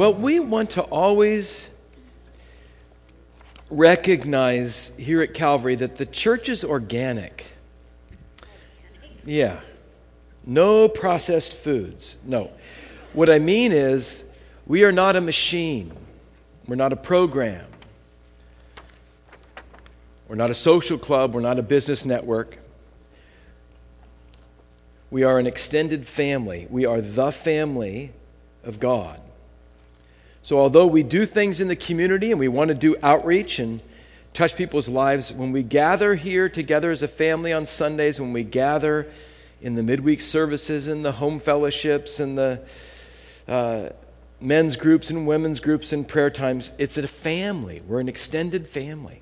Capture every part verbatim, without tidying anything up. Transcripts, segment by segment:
Well, we want to always recognize here at Calvary that the church is organic. Yeah. No processed foods. No. What I mean is, we are not a machine. We're not a program. We're not a social club. We're not a business network. We are an extended family. We are the family of God. So although we do things in the community and we want to do outreach and touch people's lives, when we gather here together as a family on Sundays, when we gather in the midweek services and the home fellowships and the uh, men's groups and women's groups and prayer times, it's a family. We're an extended family.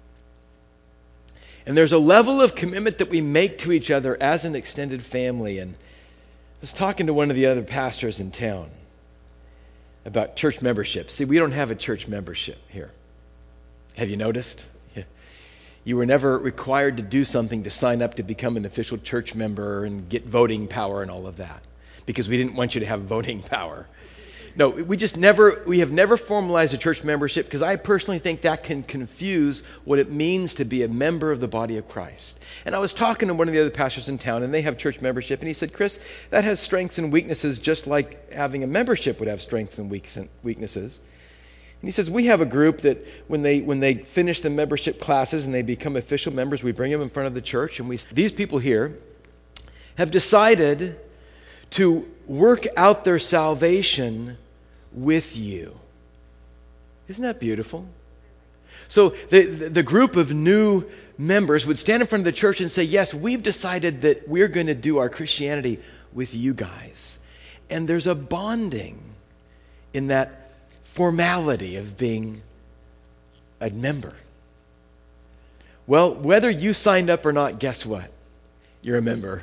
And there's a level of commitment that we make to each other as an extended family. And I was talking to one of the other pastors in town about church membership. See, we don't have a church membership here. Have you noticed? You were never required to do something to sign up to become an official church member and get voting power and all of that, because we didn't want you to have voting power. No, we just never, we have never formalized a church membership, because I personally think that can confuse what it means to be a member of the body of Christ. And I was talking to one of the other pastors in town, and they have church membership, and he said, Chris, that has strengths and weaknesses just like having a membership would have strengths and weaknesses. And he says, we have a group that when they when they finish the membership classes and they become official members, we bring them in front of the church, and we these people here have decided to work out their salvation with you. Isn't that beautiful? So the, the, the group of new members would stand in front of the church and say, yes, we've decided that we're going to do our Christianity with you guys. And there's a bonding in that formality of being a member. Well, whether you signed up or not, guess what? You're a member.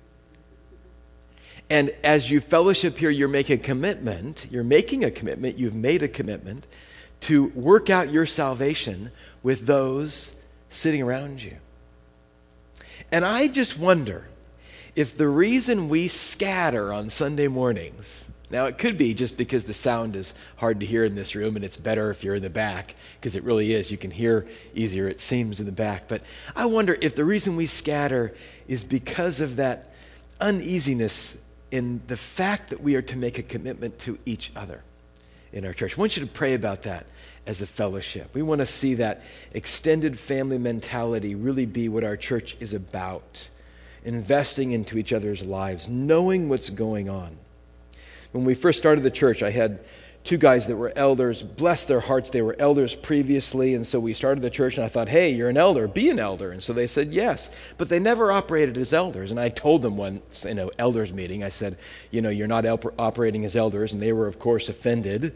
And as you fellowship here, you're making a commitment, you're making a commitment, you've made a commitment to work out your salvation with those sitting around you. And I just wonder if the reason we scatter on Sunday mornings, now it could be just because the sound is hard to hear in this room and it's better if you're in the back, because it really is. You can hear easier, it seems, in the back. But I wonder if the reason we scatter is because of that uneasiness in the fact that we are to make a commitment to each other in our church. I want you to pray about that as a fellowship. We want to see that extended family mentality really be what our church is about, investing into each other's lives, knowing what's going on. When we first started the church, I had two guys that were elders. Bless their hearts, they were elders previously, and so we started the church, and I thought, hey, you're an elder, be an elder. And so they said yes, but they never operated as elders. And I told them once in an elders meeting, I said, you know, you're not el- operating as elders, and they were, of course, offended.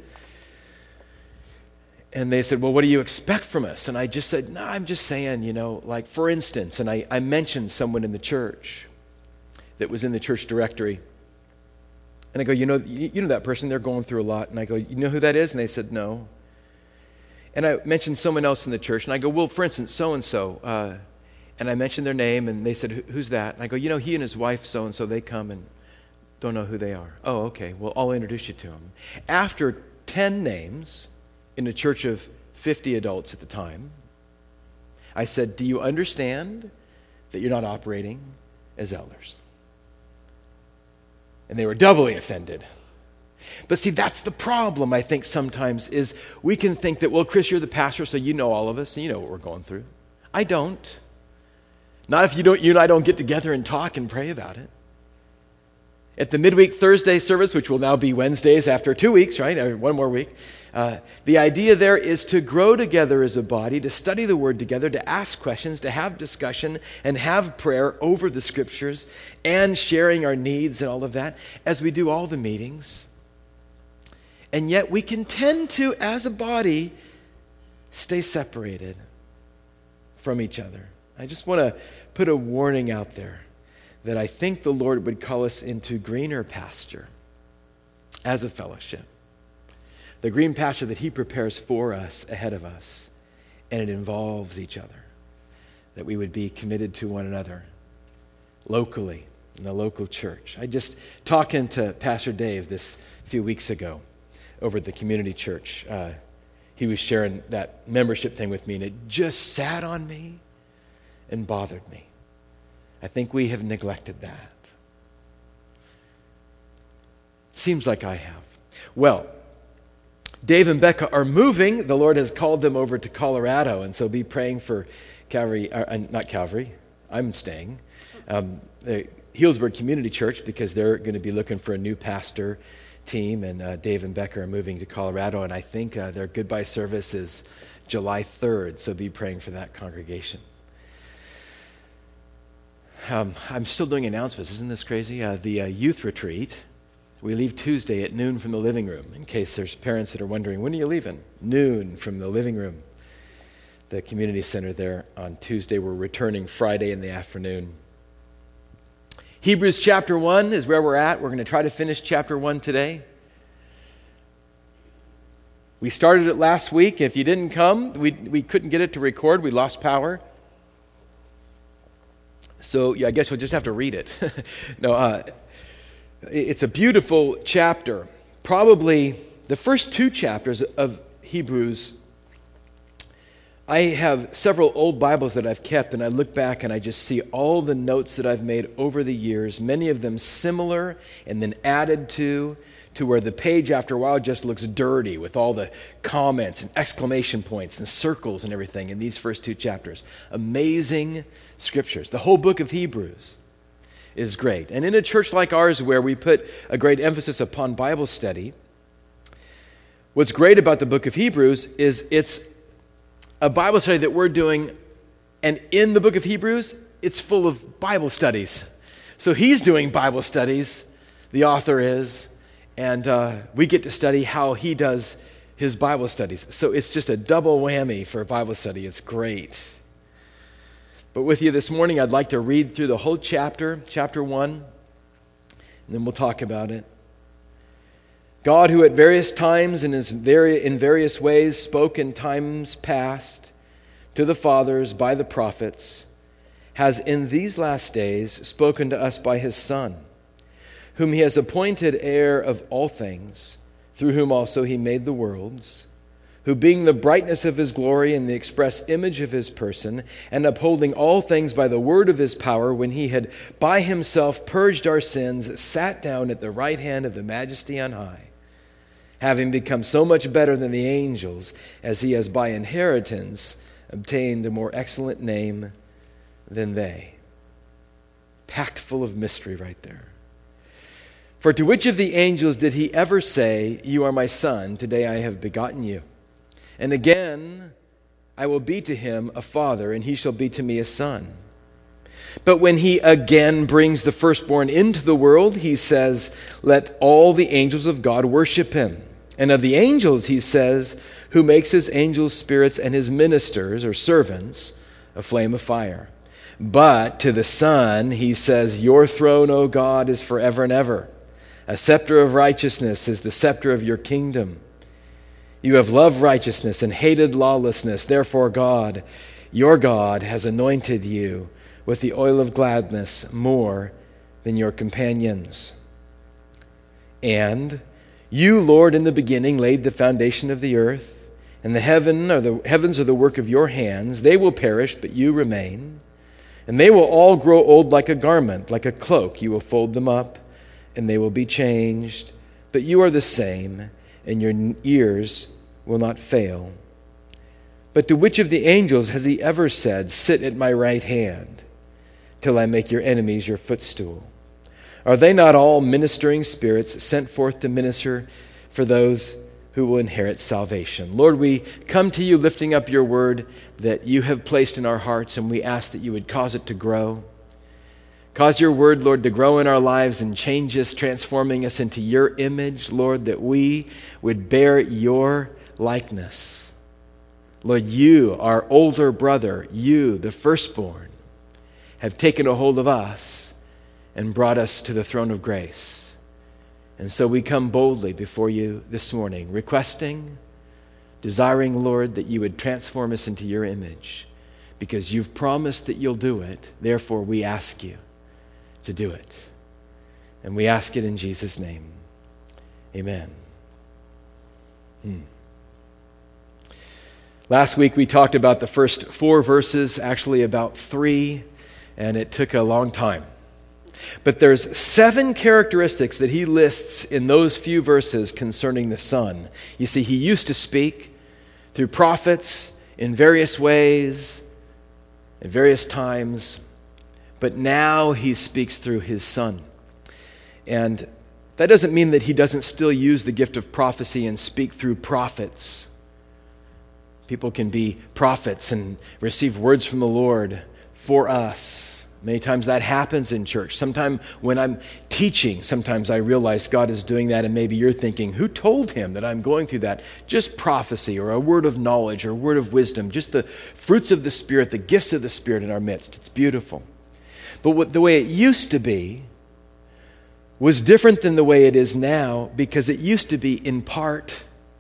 And they said, well, what do you expect from us? And I just said, no, I'm just saying, you know, like, for instance, and I, I mentioned someone in the church that was in the church directory. And I go, you know, you know that person, they're going through a lot. And I go, you know who that is? And they said, no. And I mentioned someone else in the church. And I go, well, for instance, so-and-so. Uh, and I mentioned their name, and they said, who's that? And I go, you know, he and his wife, so-and-so, they come and don't know who they are. Oh, okay, well, I'll introduce you to them. After ten names in a church of fifty adults at the time, I said, do you understand that you're not operating as elders? And they were doubly offended. But see, that's the problem, I think, sometimes, is we can think that, well, Chris, you're the pastor, so you know all of us, and you know what we're going through. I don't. Not if you don't. You and I don't get together and talk and pray about it. At the midweek Thursday service, which will now be Wednesdays after two weeks, right? One more week. Uh, the idea there is to grow together as a body, to study the Word together, to ask questions, to have discussion, and have prayer over the Scriptures, and sharing our needs and all of that, as we do all the meetings. And yet we can tend to, as a body, stay separated from each other. I just want to put a warning out there that I think the Lord would call us into greener pasture as a fellowship. The green pasture that He prepares for us ahead of us, and it involves each other. That we would be committed to one another locally in the local church. I just talking to Pastor Dave this few weeks ago over at the community church. Uh, he was sharing that membership thing with me, and it just sat on me and bothered me. I think we have neglected that. Seems like I have. Well, Dave and Becca are moving. The Lord has called them over to Colorado, and so be praying for Calvary, uh, not Calvary, I'm staying, um, the Healdsburg Community Church, because they're going to be looking for a new pastor team, and uh, Dave and Becca are moving to Colorado, and I think uh, their goodbye service is July third, so be praying for that congregation. Um, I'm still doing announcements. Isn't this crazy? Uh, the uh, youth retreat, we leave Tuesday at noon from the living room, in case there's parents that are wondering, when are you leaving? Noon from the living room. The community center there on Tuesday. We're returning Friday in the afternoon. Hebrews chapter one is where we're at. We're going to try to finish chapter one today. We started it last week. If you didn't come, we we couldn't get it to record. We lost power. So yeah, I guess we'll just have to read it. no, uh, it's a beautiful chapter. Probably the first two chapters of Hebrews. I have several old Bibles that I've kept, and I look back and I just see all the notes that I've made over the years, many of them similar and then added to, to where the page after a while just looks dirty with all the comments and exclamation points and circles and everything in these first two chapters. Amazing scriptures. The whole book of Hebrews is great. And in a church like ours where we put a great emphasis upon Bible study, what's great about the book of Hebrews is it's a Bible study that we're doing, and in the book of Hebrews, it's full of Bible studies. So he's doing Bible studies, the author is, and uh, we get to study how he does his Bible studies. So it's just a double whammy for Bible study. It's great. But with you this morning, I'd like to read through the whole chapter, chapter one, and then we'll talk about it. God, who at various times and in various ways spoke in times past to the fathers by the prophets, has in these last days spoken to us by his Son, whom he has appointed heir of all things, through whom also he made the worlds, who being the brightness of his glory and the express image of his person, and upholding all things by the word of his power, when he had by himself purged our sins, sat down at the right hand of the Majesty on high, having become so much better than the angels, as he has by inheritance obtained a more excellent name than they. Packed full of mystery right there. For to which of the angels did he ever say, "You are my son, today I have begotten you"? And again, "I will be to him a father, and he shall be to me a son"? But when he again brings the firstborn into the world, he says, "Let all the angels of God worship him." And of the angels, he says, "Who makes his angels spirits and his ministers," or servants, "a flame of fire." But to the Son, he says, "Your throne, O God, is forever and ever. A scepter of righteousness is the scepter of your kingdom. You have loved righteousness and hated lawlessness. Therefore God, your God, has anointed you with the oil of gladness more than your companions. And you, Lord, in the beginning laid the foundation of the earth, and the heaven or the heavens are the work of your hands. They will perish, but you remain. And they will all grow old like a garment, like a cloak. You will fold them up, and they will be changed. But you are the same, and your years will not fail. But to which of the angels has he ever said, "Sit at my right hand, till I make your enemies your footstool"? Are they not all ministering spirits sent forth to minister for those who will inherit salvation? Lord, we come to you lifting up your word that you have placed in our hearts, and we ask that you would cause it to grow. Cause your word, Lord, to grow in our lives and change us, transforming us into your image, Lord, that we would bear your likeness. Lord, you, our older brother, you, the firstborn, have taken a hold of us and brought us to the throne of grace. And so we come boldly before you this morning, requesting, desiring, Lord, that you would transform us into your image, because you've promised that you'll do it. Therefore, we ask you to do it. And we ask it in Jesus' name. Amen. Hmm. Last week we talked about the first four verses, actually about three, and it took a long time. But there's seven characteristics that he lists in those few verses concerning the Son. You see, he used to speak through prophets in various ways, at various times, but now he speaks through his Son. And that doesn't mean that he doesn't still use the gift of prophecy and speak through prophets. People can be prophets and receive words from the Lord for us. Many times that happens in church. Sometimes when I'm teaching, sometimes I realize God is doing that, and maybe you're thinking, who told him that I'm going through that? Just prophecy or a word of knowledge or a word of wisdom, just the fruits of the Spirit, the gifts of the Spirit in our midst. It's beautiful. But what, the way it used to be was different than the way it is now, because it used to be in part.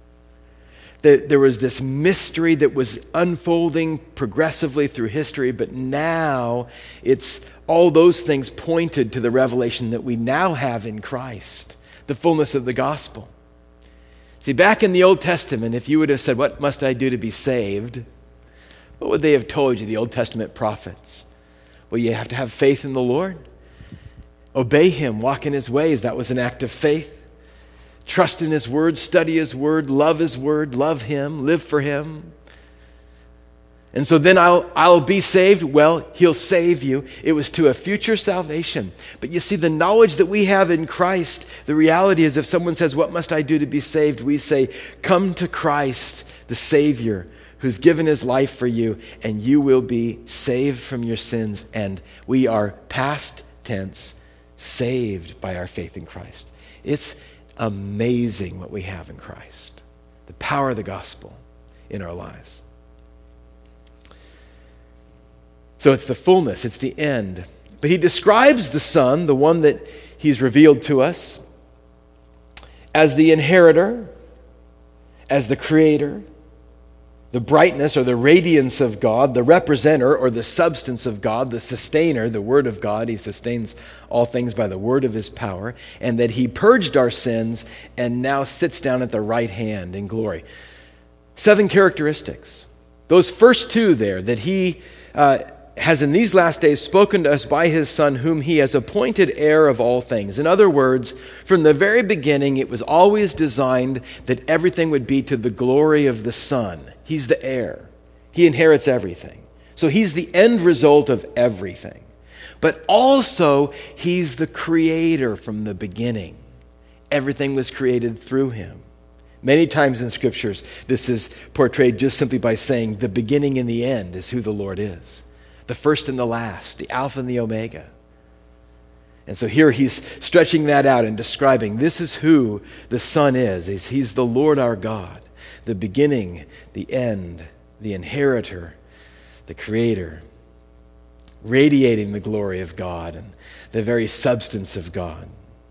There was this mystery that was unfolding progressively through history, but now it's all those things pointed to the revelation that we now have in Christ, the fullness of the gospel. See, back in the Old Testament, if you would have said, what must I do to be saved? What would they have told you, the Old Testament prophets? Well, you have to have faith in the Lord. Obey him, walk in his ways. That was an act of faith. Trust in his word, study his word, love his word, love him, live for him. And so then I'll, I'll be saved. Well, he'll save you. It was to a future salvation. But you see, the knowledge that we have in Christ, the reality is if someone says, what must I do to be saved? We say, come to Christ, the Savior, who's given his life for you, and you will be saved from your sins. And we are past tense, saved by our faith in Christ. It's amazing what we have in Christ, the power of the gospel in our lives. So it's the fullness, it's the end. But he describes the Son, the one that he's revealed to us, as the inheritor, as the creator, the brightness or the radiance of God, the representer or the substance of God, the sustainer, the Word of God. He sustains all things by the word of his power, and that he purged our sins and now sits down at the right hand in glory. Seven characteristics. Those first two there, that he uh, has in these last days spoken to us by his Son, whom he has appointed heir of all things. In other words, from the very beginning, it was always designed that everything would be to the glory of the Son. He's the heir. He inherits everything. So he's the end result of everything. But also, he's the creator from the beginning. Everything was created through him. Many times in scriptures, this is portrayed just simply by saying the beginning and the end is who the Lord is. The first and the last, the Alpha and the Omega. And so here he's stretching that out and describing this is who the Son is. He's, he's the Lord our God, the beginning, the end, the inheritor, the creator, radiating the glory of God and the very substance of God.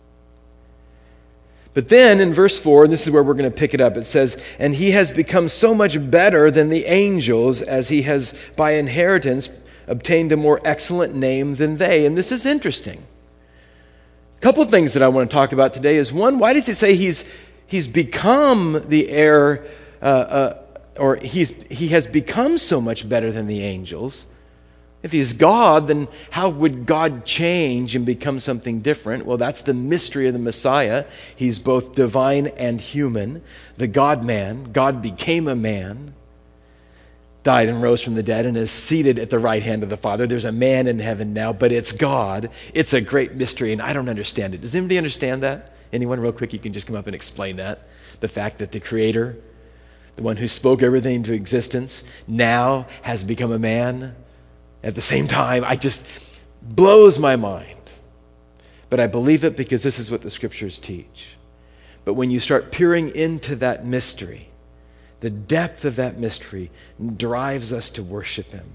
But then in verse four, and this is where we're going to pick it up, it says, and he has become so much better than the angels as he has by inheritance obtained a more excellent name than they. And this is interesting. A couple of things that I want to talk about today is, one, why does he say he's he's become the heir, uh, uh, or he's he has become so much better than the angels? If he's God, then how would God change and become something different? Well, that's the mystery of the Messiah. He's both divine and human. The God-man, God became a man, died and rose from the dead, and is seated at the right hand of the Father. There's a man in heaven now, but it's God. It's a great mystery, and I don't understand it. Does anybody understand that? Anyone, real quick, you can just come up and explain that. The fact that the Creator, the one who spoke everything into existence, now has become a man. At the same time, I just blows my mind. But I believe it because this is what the scriptures teach. But when you start peering into that mystery, the depth of that mystery drives us to worship him.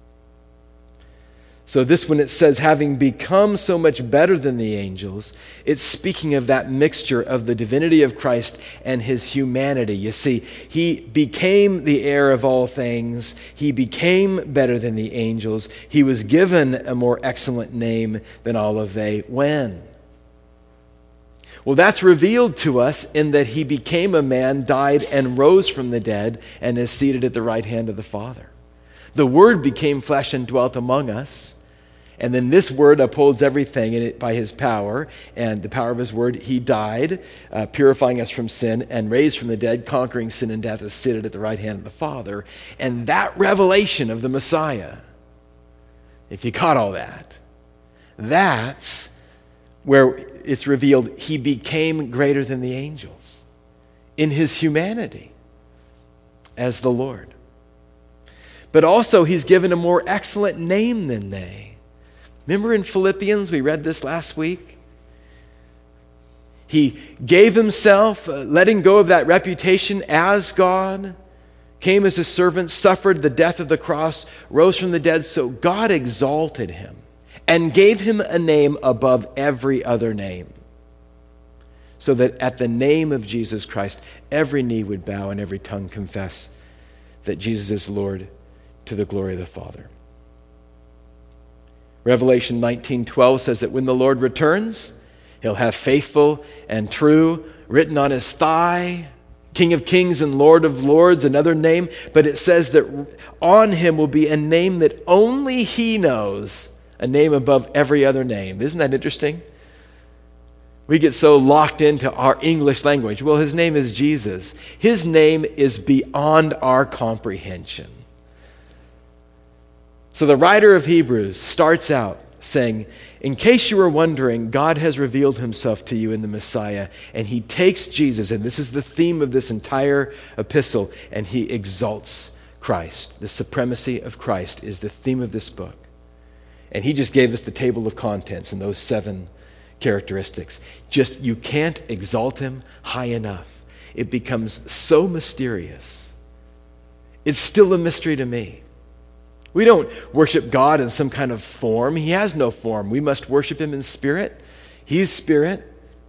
So this, when it says having become so much better than the angels, it's speaking of that mixture of the divinity of Christ and his humanity. You see, he became the heir of all things. He became better than the angels. He was given a more excellent name than all of they. When? Well, that's revealed to us in that he became a man, died, and rose from the dead, and is seated at the right hand of the Father. The Word became flesh and dwelt among us, and then this Word upholds everything in it by his power, and the power of his Word, he died, uh, purifying us from sin, and raised from the dead, conquering sin and death, is seated at the right hand of the Father. And that revelation of the Messiah, if you caught all that, that's where it's revealed he became greater than the angels in his humanity as the Lord. But also he's given a more excellent name than they. Remember in Philippians, we read this last week? He gave himself, uh, letting go of that reputation as God, came as a servant, suffered the death of the cross, rose from the dead, so God exalted him and gave him a name above every other name, so that at the name of Jesus Christ, every knee would bow and every tongue confess that Jesus is Lord, to the glory of the Father. Revelation nineteen twelve says that when the Lord returns, he'll have faithful and true written on his thigh, King of Kings and Lord of Lords, another name. But it says that on him will be a name that only he knows, a name above every other name. Isn't that interesting? We get so locked into our English language. Well, his name is Jesus. His name is beyond our comprehension. So the writer of Hebrews starts out saying, in case you were wondering, God has revealed himself to you in the Messiah, and he takes Jesus, and this is the theme of this entire epistle, and he exalts Christ. The supremacy of Christ is the theme of this book. And he just gave us the table of contents and those seven characteristics. Just, you can't exalt him high enough. It becomes so mysterious. It's still a mystery to me. We don't worship God in some kind of form. He has no form. We must worship him in spirit. He's spirit.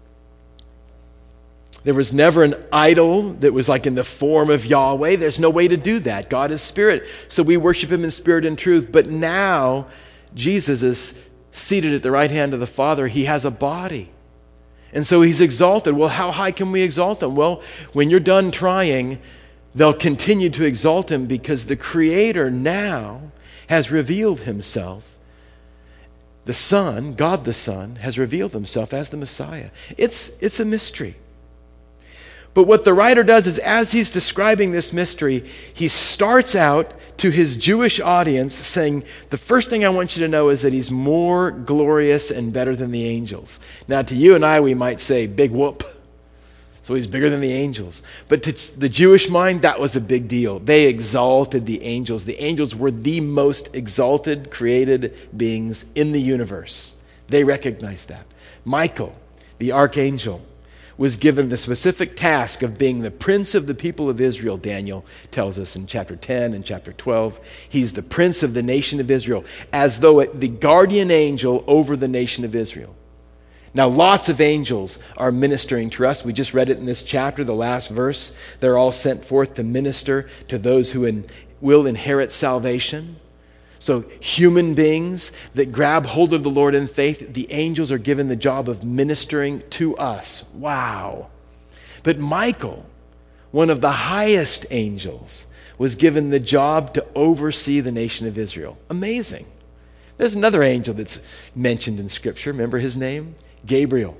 There was never an idol that was like in the form of Yahweh. There's no way to do that. God is spirit. So we worship him in spirit and truth. But now Jesus is seated at the right hand of the Father. He has a body. And so he's exalted. Well, how high can we exalt him? Well, when you're done trying, they'll continue to exalt him because the Creator now has revealed himself. The Son, God the Son, has revealed himself as the Messiah. It's, it's a mystery. But what the writer does is, as he's describing this mystery, he starts out to his Jewish audience saying, the first thing I want you to know is that he's more glorious and better than the angels. Now, to you and I, we might say, big whoop. So he's bigger than the angels. But to the Jewish mind, that was a big deal. They exalted the angels. The angels were the most exalted created beings in the universe. They recognized that. Michael, the archangel, was given the specific task of being the prince of the people of Israel, Daniel tells us in chapter ten and chapter twelve. He's the prince of the nation of Israel, as though the guardian angel over the nation of Israel. Now, lots of angels are ministering to us. We just read it in this chapter, the last verse. They're all sent forth to minister to those who in, will inherit salvation. So human beings that grab hold of the Lord in faith, the angels are given the job of ministering to us. Wow. But Michael, one of the highest angels, was given the job to oversee the nation of Israel. Amazing. There's another angel that's mentioned in Scripture. Remember his name? Gabriel.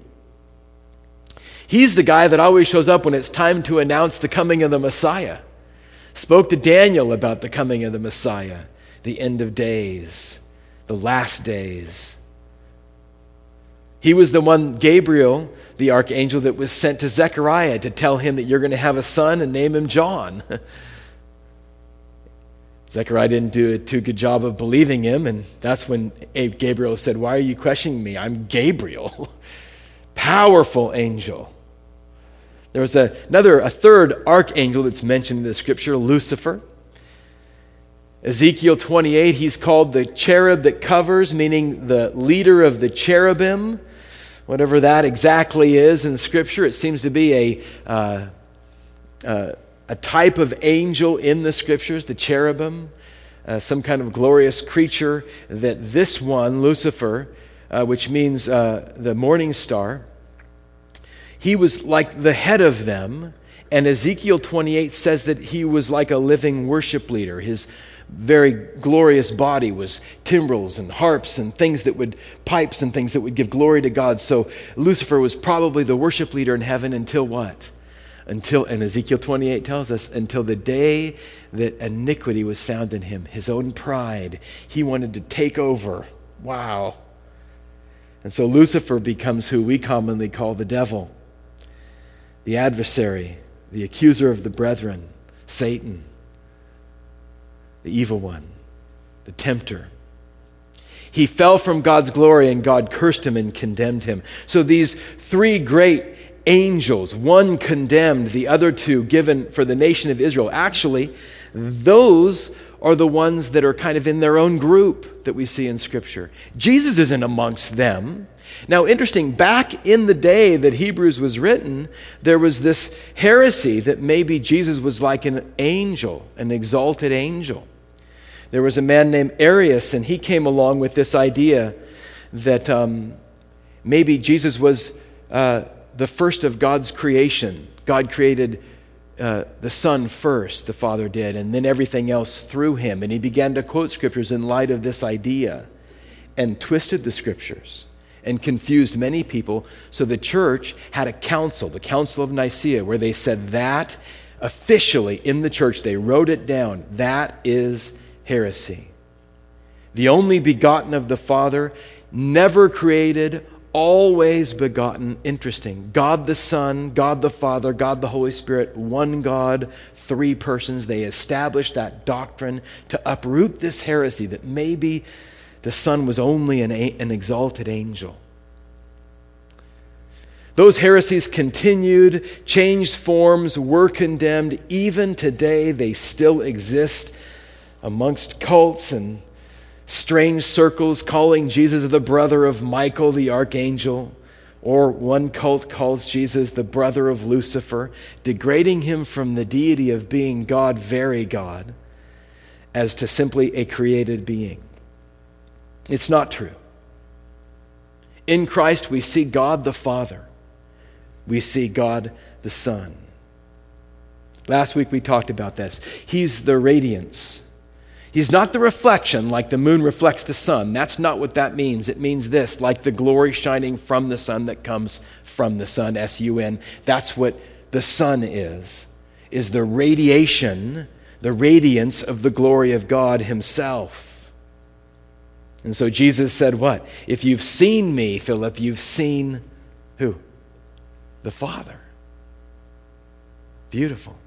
He's the guy that always shows up when it's time to announce the coming of the Messiah. Spoke to Daniel about the coming of the Messiah, the end of days, the last days. He was the one, Gabriel, the archangel, that was sent to Zechariah to tell him that you're going to have a son and name him John. Zechariah didn't do a too good job of believing him, and that's when Gabriel said, why are you questioning me? I'm Gabriel. Powerful angel. There was a, another, a third archangel that's mentioned in the Scripture, Lucifer. Ezekiel twenty-eight, he's called the cherub that covers, meaning the leader of the cherubim. Whatever that exactly is in Scripture, it seems to be a... Uh, uh, A type of angel in the Scriptures, the cherubim, uh, some kind of glorious creature that this one, Lucifer, uh, which means uh, the morning star, He was like the head of them, and Ezekiel twenty-eight says that he was like a living worship leader. His very glorious body was timbrels and harps and things that would, pipes and things that would give glory to God. So Lucifer was probably the worship leader in heaven until what? Until, and Ezekiel twenty-eight tells us, until the day that iniquity was found in him, his own pride. He wanted to take over. Wow. And so Lucifer becomes who we commonly call the devil, the adversary, the accuser of the brethren, Satan, the evil one, the tempter. He fell from God's glory, and God cursed him and condemned him. So these three great angels, one condemned, the other two given for the nation of Israel. Actually, those are the ones that are kind of in their own group that we see in Scripture. Jesus isn't amongst them. Now, interesting, back in the day that Hebrews was written, there was this heresy that maybe Jesus was like an angel, an exalted angel. There was a man named Arius, and he came along with this idea that um, maybe Jesus was uh, the first of God's creation. God created uh, the Son first, the Father did, and then everything else through him. And he began to quote Scriptures in light of this idea and twisted the Scriptures and confused many people. So the church had a council, the Council of Nicaea, where they said that officially in the church, they wrote it down. That is heresy. The only begotten of the Father, never created, always begotten. Interesting. God the Son, God the Father, God the Holy Spirit, one God, three persons. They established that doctrine to uproot this heresy that maybe the Son was only an, an exalted angel. Those heresies continued, changed forms, were condemned. Even today, they still exist amongst cults and strange circles, calling Jesus the brother of Michael the archangel, or one cult calls Jesus the brother of Lucifer, degrading him from the deity of being God, very God, as to simply a created being. It's not true. In Christ, we see God the Father. We see God the Son. Last week we talked about this. He's the radiance. He's not the reflection like the moon reflects the sun. That's not what that means. It means this, like the glory shining from the sun that comes from the sun, S U N. That's what the sun is, is the radiation, the radiance of the glory of God himself. And so Jesus said what? If you've seen me, Philip, you've seen who? The Father. Beautiful.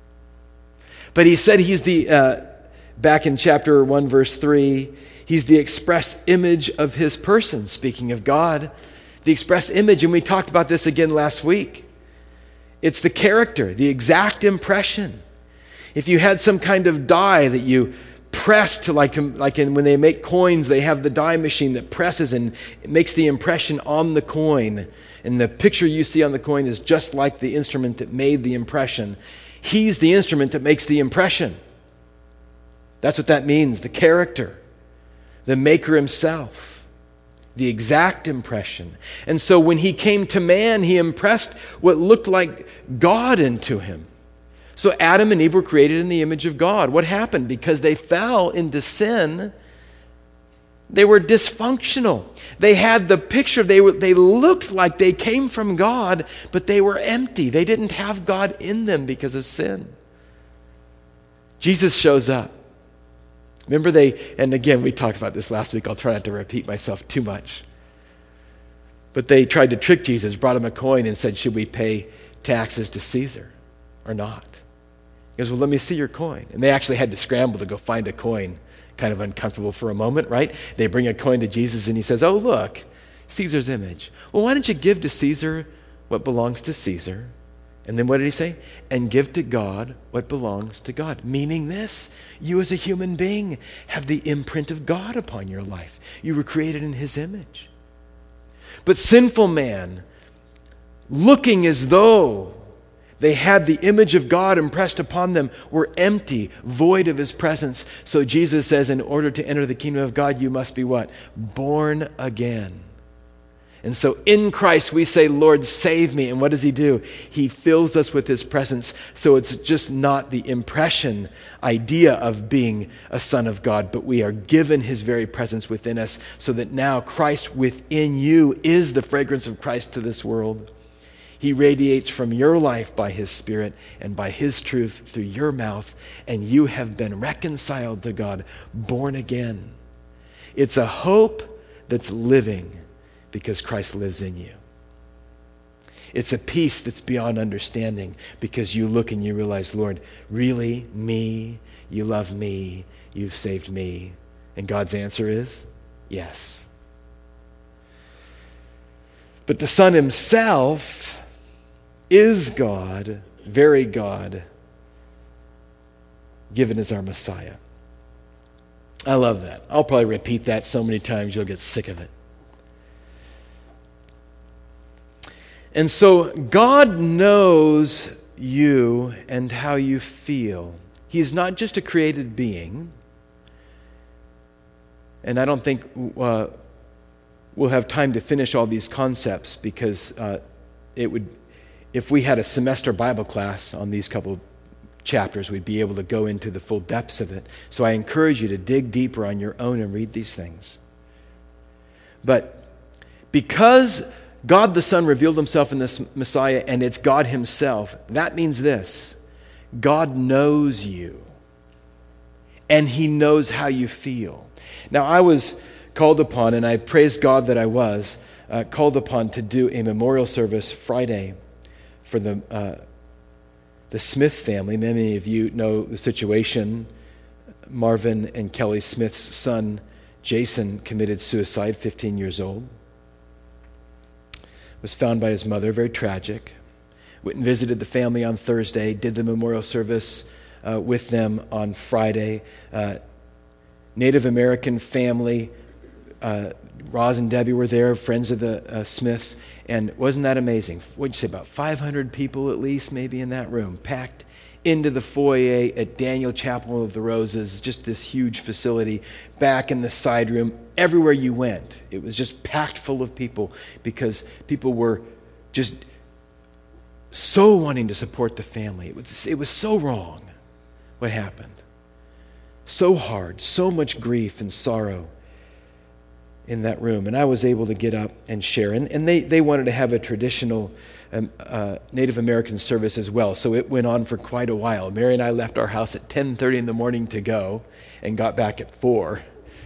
But he said he's the... Uh, Back in chapter one, verse three, he's the express image of his person, speaking of God. The express image, and we talked about this again last week. It's the character, the exact impression. If you had some kind of die that you pressed to, like, like in, when they make coins, they have the die machine that presses and it makes the impression on the coin. And the picture you see on the coin is just like the instrument that made the impression. He's the instrument that makes the impression. That's what that means, the character, the maker himself, the exact impression. And so when he came to man, he impressed what looked like God into him. So Adam and Eve were created in the image of God. What happened? Because they fell into sin, they were dysfunctional. They had the picture, they, were, they looked like they came from God, but they were empty. They didn't have God in them because of sin. Jesus shows up. Remember they, and again, we talked about this last week. I'll try not to repeat myself too much. But they tried to trick Jesus, brought him a coin and said, should we pay taxes to Caesar or not? He goes, well, let me see your coin. And they actually had to scramble to go find a coin. Kind of uncomfortable for a moment, right? They bring a coin to Jesus and he says, oh, look, Caesar's image. Well, why don't you give to Caesar what belongs to Caesar? And then what did he say? And give to God what belongs to God. Meaning this, you as a human being have the imprint of God upon your life. You were created in his image. But sinful man, looking as though they had the image of God impressed upon them, were empty, void of his presence. So Jesus says, in order to enter the kingdom of God, you must be what? Born again. And so in Christ, we say, Lord, save me. And what does he do? He fills us with his presence. So it's just not the impression idea of being a son of God, but we are given his very presence within us so that now Christ within you is the fragrance of Christ to this world. He radiates from your life by his Spirit and by his truth through your mouth, and you have been reconciled to God, born again. It's a hope that's living because Christ lives in you. It's a peace that's beyond understanding because you look and you realize, Lord, really, me, you love me, you've saved me. And God's answer is yes. But the Son himself is God, very God, given as our Messiah. I love that. I'll probably repeat that so many times you'll get sick of it. And so God knows you and how you feel. He's not just a created being. And I don't think uh, we'll have time to finish all these concepts because uh, it would, if we had a semester Bible class on these couple chapters, we'd be able to go into the full depths of it. So I encourage you to dig deeper on your own and read these things. But because God the Son revealed himself in this Messiah, and it's God himself, that means this: God knows you, and he knows how you feel. Now, I was called upon, and I praise God that I was, uh, called upon to do a memorial service Friday for the uh, the Smith family. Many of you know the situation. Marvin and Kelly Smith's son, Jason, committed suicide, fifteen years old. Was found by his mother, very tragic. Went and visited the family on Thursday, did the memorial service uh, with them on Friday. Uh, Native American family, uh, Roz and Debbie were there, friends of the uh, Smiths, and wasn't that amazing? What'd you say, about five hundred people at least maybe in that room, packed into the foyer at Daniel Chapel of the Roses, just this huge facility, back in the side room. Everywhere you went, it was just packed full of people because people were just so wanting to support the family. It was, it was so wrong what happened. So hard, so much grief and sorrow in that room. And I was able to get up and share. And, and they, they wanted to have a traditional um, uh, Native American service as well. So it went on for quite a while. Mary and I left our house at ten thirty in the morning to go and got back at four.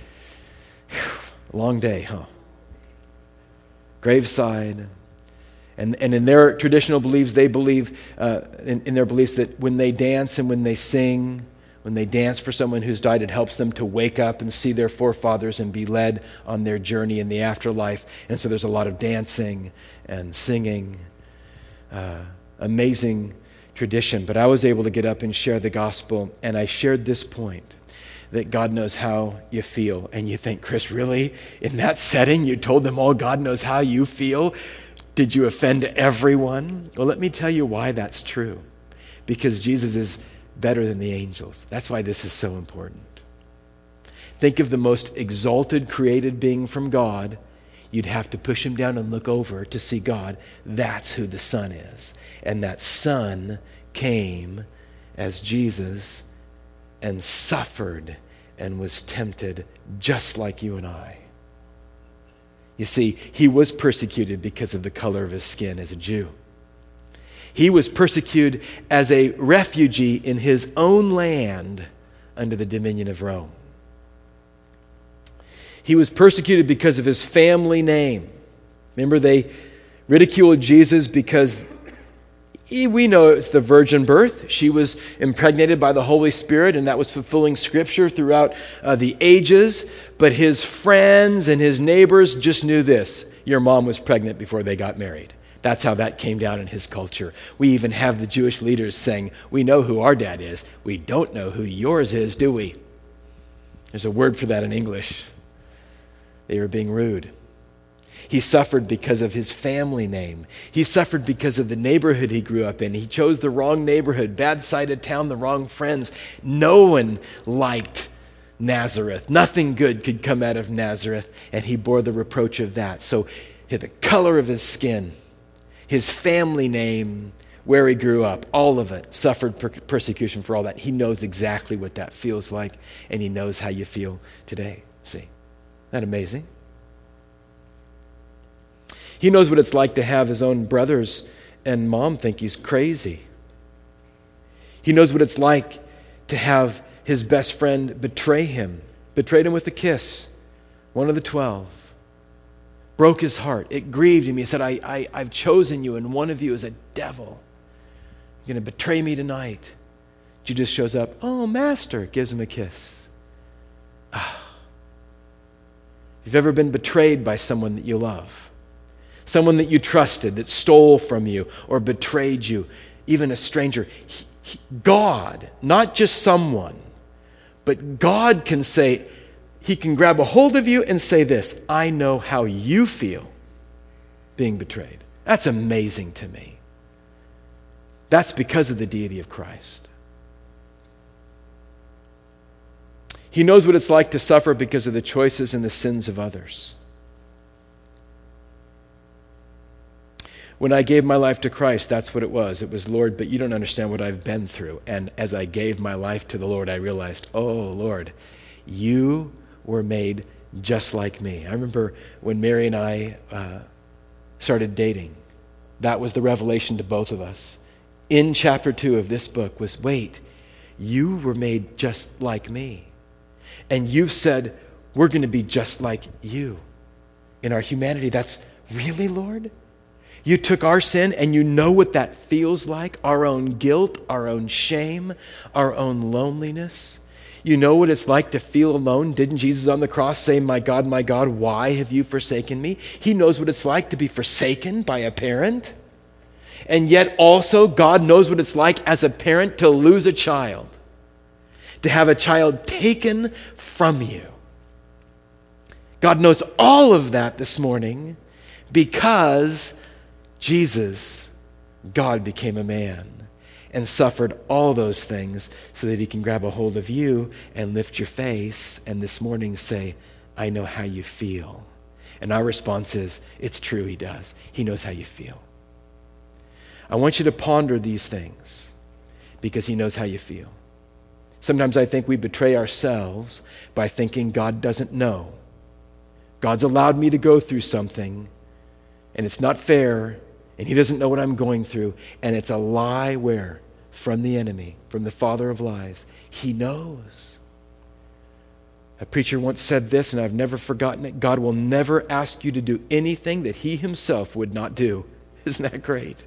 Whew, long day, huh? Graveside. And, and in their traditional beliefs, they believe, uh, in, in their beliefs that when they dance and when they sing, when they dance for someone who's died, it helps them to wake up and see their forefathers and be led on their journey in the afterlife. And so there's a lot of dancing and singing. Uh, amazing tradition. But I was able to get up and share the gospel, and I shared this point, that God knows how you feel. And you think, Chris, really? In that setting, you told them all God knows how you feel? Did you offend everyone? Well, let me tell you why that's true. Because Jesus is better than the angels. That's why this is so important. Think of the most exalted created being from God. You'd have to push him down and look over to see God. That's who the Son is. And that Son came as Jesus and suffered and was tempted just like you and I. You see, he was persecuted because of the color of his skin as a Jew. He was persecuted as a refugee in his own land under the dominion of Rome. He was persecuted because of his family name. Remember, they ridiculed Jesus because he, we know it's the virgin birth. She was impregnated by the Holy Spirit, and that was fulfilling Scripture throughout uh, the ages. But his friends and his neighbors just knew this: your mom was pregnant before they got married. That's how that came down in his culture. We even have the Jewish leaders saying, we know who our dad is. We don't know who yours is, do we? There's a word for that in English. They were being rude. He suffered because of his family name. He suffered because of the neighborhood he grew up in. He chose the wrong neighborhood, bad side of town, the wrong friends. No one liked Nazareth. Nothing good could come out of Nazareth, and he bore the reproach of that. So the color of his skin, his family name, where he grew up, all of it, suffered per- persecution for all that. He knows exactly what that feels like, and he knows how you feel today. See, isn't that amazing? He knows what it's like to have his own brothers and mom think he's crazy. He knows what it's like to have his best friend betray him, betrayed him with a kiss, one of the twelve. Broke his heart. It grieved him. He said, I, I, I've chosen you, and one of you is a devil. You're going to betray me tonight. Judas shows up. Oh, Master, gives him a kiss. Ah. If you've ever been betrayed by someone that you love, someone that you trusted, that stole from you or betrayed you, even a stranger, he, he, God, not just someone, but God can say, he can grab a hold of you and say this, I know how you feel being betrayed. That's amazing to me. That's because of the deity of Christ. He knows what it's like to suffer because of the choices and the sins of others. When I gave my life to Christ, that's what it was. It was, Lord, but you don't understand what I've been through. And as I gave my life to the Lord, I realized, oh, Lord, you were made just like me. I remember when Mary and I uh, started dating, that was the revelation to both of us. In chapter two of this book was, wait, you were made just like me. And you've said, we're going to be just like you. In our humanity, that's really, Lord? You took our sin and you know what that feels like, our own guilt, our own shame, our own loneliness. You know what it's like to feel alone. Didn't Jesus on the cross say, my God, my God, why have you forsaken me? He knows what it's like to be forsaken by a parent. And yet also God knows what it's like as a parent to lose a child, to have a child taken from you. God knows all of that this morning because Jesus, God, became a man and suffered all those things so that he can grab a hold of you and lift your face and this morning say, I know how you feel. And our response is, it's true, he does. He knows how you feel. I want you to ponder these things because he knows how you feel. Sometimes I think we betray ourselves by thinking God doesn't know. God's allowed me to go through something and it's not fair and he doesn't know what I'm going through. And it's a lie where? From the enemy, from the father of lies. He knows. A preacher once said this and I've never forgotten it. God will never ask you to do anything that he himself would not do. Isn't that great?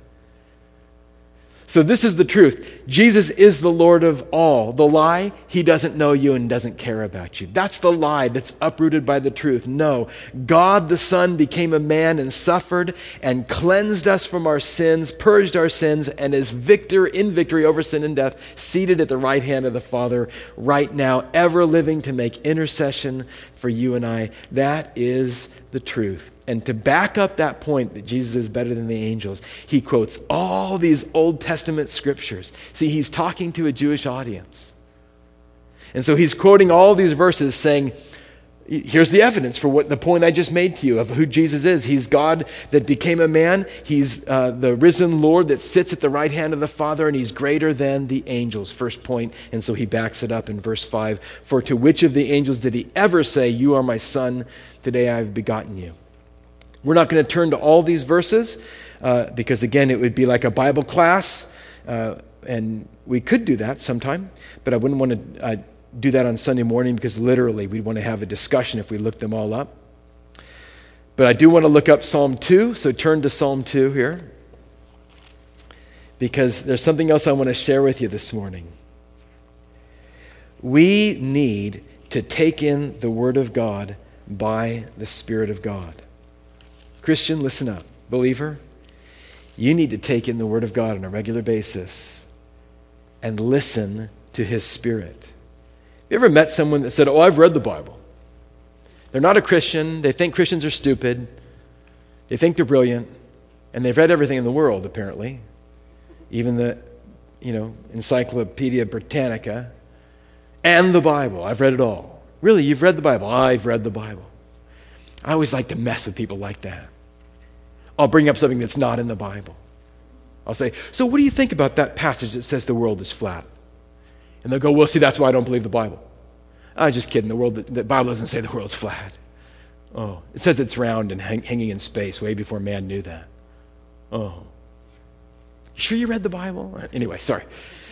So this is the truth. Jesus is the Lord of all. The lie, he doesn't know you and doesn't care about you. That's the lie that's uprooted by the truth. No, God the Son became a man and suffered and cleansed us from our sins, purged our sins, and is victor in victory over sin and death, seated at the right hand of the Father right now, ever living to make intercession for you and I. That is the truth. And to back up that point that Jesus is better than the angels, he quotes all these Old Testament scriptures. See, he's talking to a Jewish audience. And so he's quoting all these verses saying, here's the evidence for what the point I just made to you of who Jesus is. He's God that became a man. He's uh, the risen Lord that sits at the right hand of the Father, and he's greater than the angels. First point. And so he backs it up in verse five. For to which of the angels did he ever say, you are my son, today I have begotten you? We're not going to turn to all these verses uh, because, again, it would be like a Bible class, uh, and we could do that sometime, but I wouldn't want to uh, do that on Sunday morning because literally we'd want to have a discussion if we looked them all up. But I do want to look up Psalm two, so turn to Psalm two here because there's something else I want to share with you this morning. We need to take in the Word of God by the Spirit of God. Christian, listen up. Believer, you need to take in the Word of God on a regular basis and listen to His Spirit. You ever met someone that said, oh, I've read the Bible? They're not a Christian. They think Christians are stupid. They think they're brilliant. And they've read everything in the world, apparently. Even the, you know, Encyclopedia Britannica and the Bible. I've read it all. Really, you've read the Bible? I've read the Bible. I always like to mess with people like that. I'll bring up something that's not in the Bible. I'll say, so what do you think about that passage that says the world is flat? And they'll go, well, see, that's why I don't believe the Bible. I'm just kidding. The world, the Bible doesn't say the world's flat. Oh, it says it's round and hang, hanging in space way before man knew that. Oh. You sure you read the Bible? Anyway, sorry.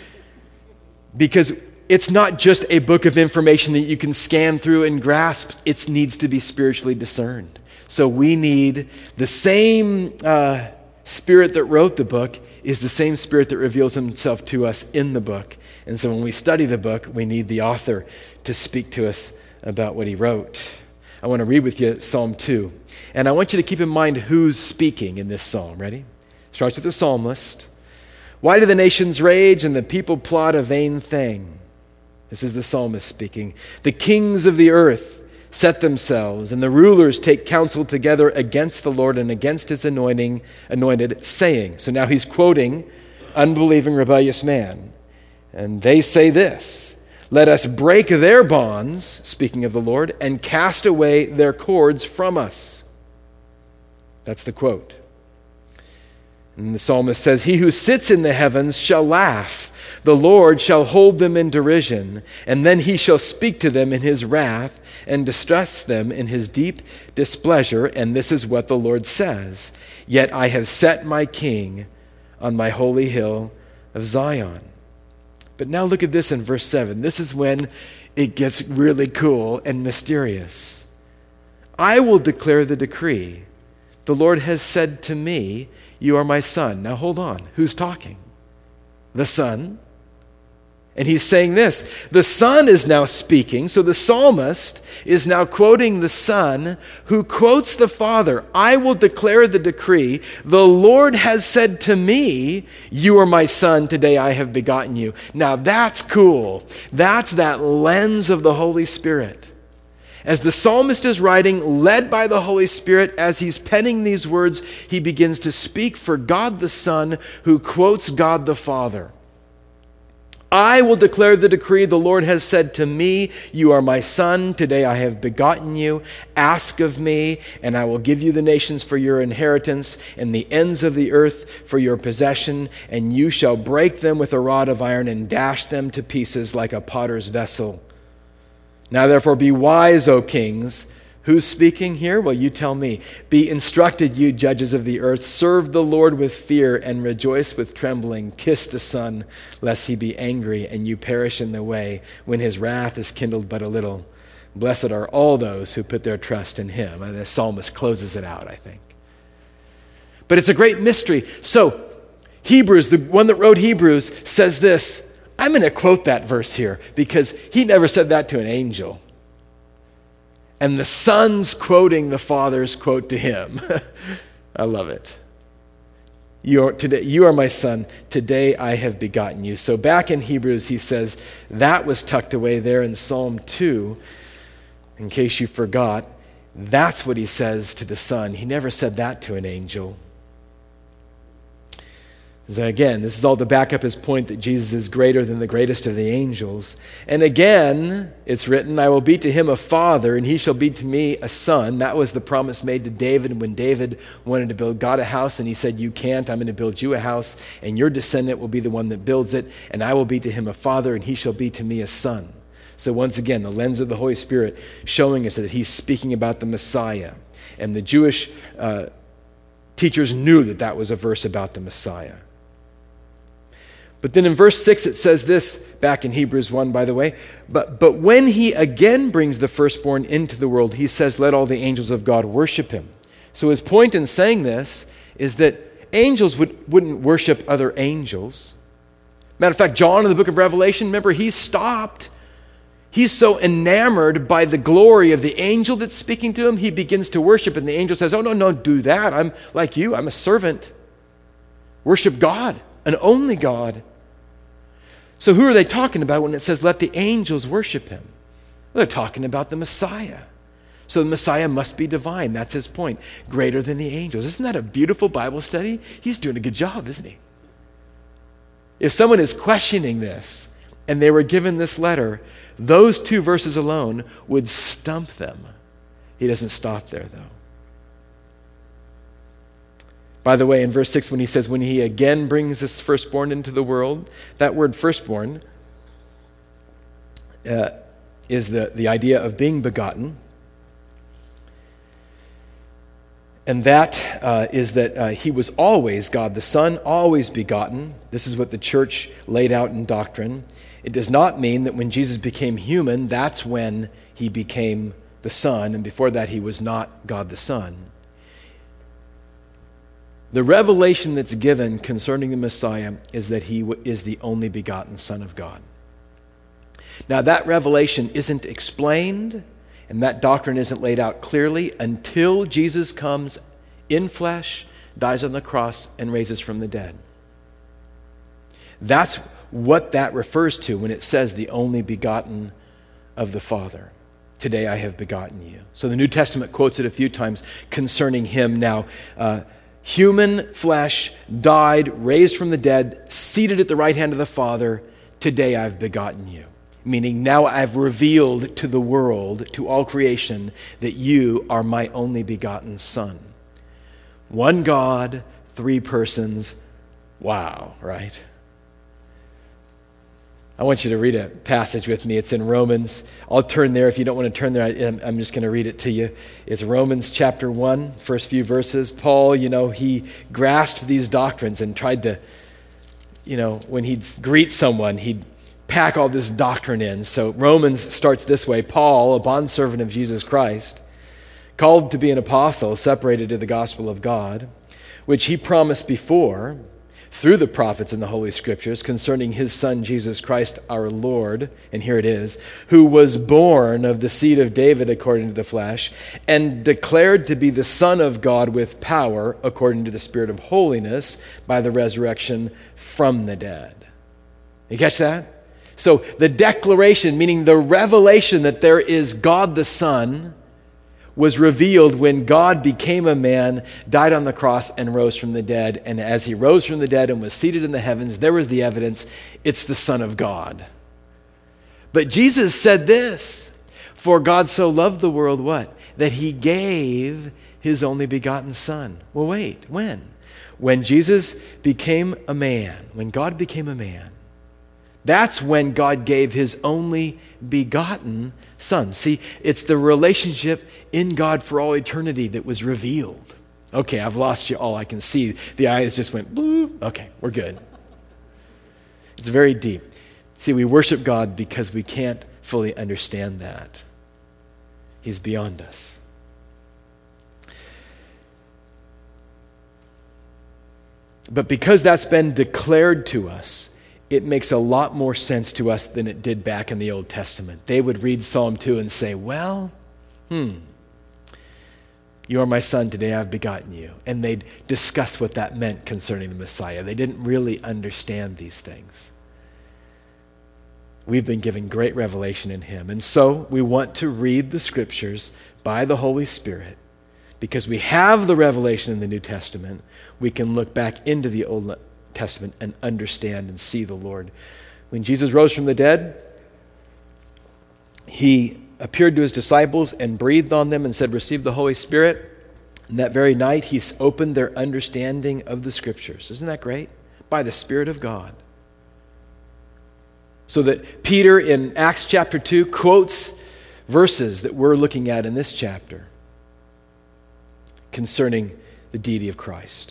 Because it's not just a book of information that you can scan through and grasp. It needs to be spiritually discerned. So we need the same uh, Spirit that wrote the book is the same Spirit that reveals himself to us in the book. And so when we study the book, we need the author to speak to us about what he wrote. I want to read with you Psalm two. And I want you to keep in mind who's speaking in this psalm. Ready? Starts with the psalmist. Why do the nations rage and the people plot a vain thing? This is the psalmist speaking. The kings of the earth set themselves, and the rulers take counsel together against the Lord and against his anointing, anointed, saying. So now he's quoting unbelieving, rebellious man. And they say this, let us break their bonds, speaking of the Lord, and cast away their cords from us. That's the quote. And the psalmist says, he who sits in the heavens shall laugh. The Lord shall hold them in derision, and then he shall speak to them in his wrath and distress them in his deep displeasure. And this is what the Lord says, yet I have set my king on my holy hill of Zion. But now look at this in verse seven. This is when it gets really cool and mysterious. I will declare the decree. The Lord has said to me, you are my son. Now hold on. Who's talking? The Son. And he's saying this. The Son is now speaking. So the psalmist is now quoting the Son, who quotes the Father. I will declare the decree. The Lord has said to me, you are my son. Today I have begotten you. Now that's cool. That's that lens of the Holy Spirit. As the psalmist is writing, led by the Holy Spirit, as he's penning these words, he begins to speak for God the Son, who quotes God the Father. I will declare the decree. The Lord has said to me, you are my son. Today I have begotten you. Ask of me, and I will give you the nations for your inheritance and the ends of the earth for your possession. And you shall break them with a rod of iron and dash them to pieces like a potter's vessel. Now therefore be wise, O kings. Who's speaking here? Well, you tell me. Be instructed, you judges of the earth. Serve the Lord with fear and rejoice with trembling. Kiss the Son, lest he be angry and you perish in the way when his wrath is kindled but a little. Blessed are all those who put their trust in him. And the psalmist closes it out, I think. But it's a great mystery. So Hebrews, the one that wrote Hebrews, says this. I'm going to quote that verse here because he never said that to an angel. And the Son's quoting the Father's quote to him. I love it. You are, today, you are my son. Today I have begotten you. So back in Hebrews, he says, that was tucked away there in Psalm two. In case you forgot, that's what he says to the Son. He never said that to an angel. So again, this is all to back up his point that Jesus is greater than the greatest of the angels. And again, it's written, I will be to him a father, and he shall be to me a son. That was the promise made to David when David wanted to build God a house, and he said, you can't, I'm going to build you a house, and your descendant will be the one that builds it, and I will be to him a father, and he shall be to me a son. So once again, the lens of the Holy Spirit showing us that he's speaking about the Messiah. And the Jewish uh, teachers knew that that was a verse about the Messiah. But then in verse six it says this, back in Hebrews one, by the way, but, but when he again brings the firstborn into the world, he says, let all the angels of God worship him. So his point in saying this is that angels would, wouldn't worship other angels. Matter of fact, John in the book of Revelation, remember, he stopped. He's so enamored by the glory of the angel that's speaking to him, he begins to worship, and the angel says, oh, no, no, do that. I'm like you. I'm a servant. Worship God, an only God. So who are they talking about when it says, let the angels worship him? Well, they're talking about the Messiah. So the Messiah must be divine. That's his point. Greater than the angels. Isn't that a beautiful Bible study? He's doing a good job, isn't he? If someone is questioning this and they were given this letter, those two verses alone would stump them. He doesn't stop there, though. By the way, in verse six, when he says, when he again brings this firstborn into the world, that word firstborn uh, is the, the idea of being begotten. And that uh, is that uh, he was always God the Son, always begotten. This is what the church laid out in doctrine. It does not mean that when Jesus became human, that's when he became the Son, and before that he was not God the Son. The revelation that's given concerning the Messiah is that he is the only begotten Son of God. Now that revelation isn't explained, and that doctrine isn't laid out clearly until Jesus comes in flesh, dies on the cross, and raises from the dead. That's what that refers to when it says the only begotten of the Father. Today I have begotten you. So the New Testament quotes it a few times concerning him now. Uh, human flesh, died, raised from the dead, seated at the right hand of the Father. Today I've begotten you. Meaning now I've revealed to the world, to all creation, that you are my only begotten Son. One God, three persons. Wow, right? I want you to read a passage with me. It's in Romans. I'll turn there. If you don't want to turn there, I, I'm just going to read it to you. It's Romans chapter one, first few verses. Paul, you know, he grasped these doctrines and tried to, you know, when he'd greet someone, he'd pack all this doctrine in. So Romans starts this way. Paul, a bondservant of Jesus Christ, called to be an apostle, separated to the gospel of God, which he promised before through the prophets in the Holy Scriptures concerning his Son, Jesus Christ, our Lord, and here it is, who was born of the seed of David according to the flesh, and declared to be the Son of God with power according to the Spirit of holiness by the resurrection from the dead. You catch that? So the declaration, meaning the revelation that there is God the Son, was revealed when God became a man, died on the cross, and rose from the dead. And as he rose from the dead and was seated in the heavens, there was the evidence, it's the Son of God. But Jesus said this, for God so loved the world, what? That he gave his only begotten Son. Well, wait, when? When Jesus became a man, when God became a man, that's when God gave his only begotten Son. See, it's the relationship in God for all eternity that was revealed. Okay, I've lost you all. I can see the eyes just went bloop. Okay, we're good. It's very deep. See, we worship God because we can't fully understand that. He's beyond us. But because that's been declared to us, it makes a lot more sense to us than it did back in the Old Testament. They would read Psalm two and say, well, hmm, you are my Son, today I've begotten you. And they'd discuss what that meant concerning the Messiah. They didn't really understand these things. We've been given great revelation in him. And so we want to read the Scriptures by the Holy Spirit. Because we have the revelation in the New Testament, we can look back into the Old Testament and understand and see the Lord. When Jesus rose from the dead, he appeared to his disciples and breathed on them and said, receive the Holy Spirit. And that very night, he opened their understanding of the Scriptures. Isn't that great? By the Spirit of God. So that Peter in Acts chapter two quotes verses that we're looking at in this chapter concerning the deity of Christ.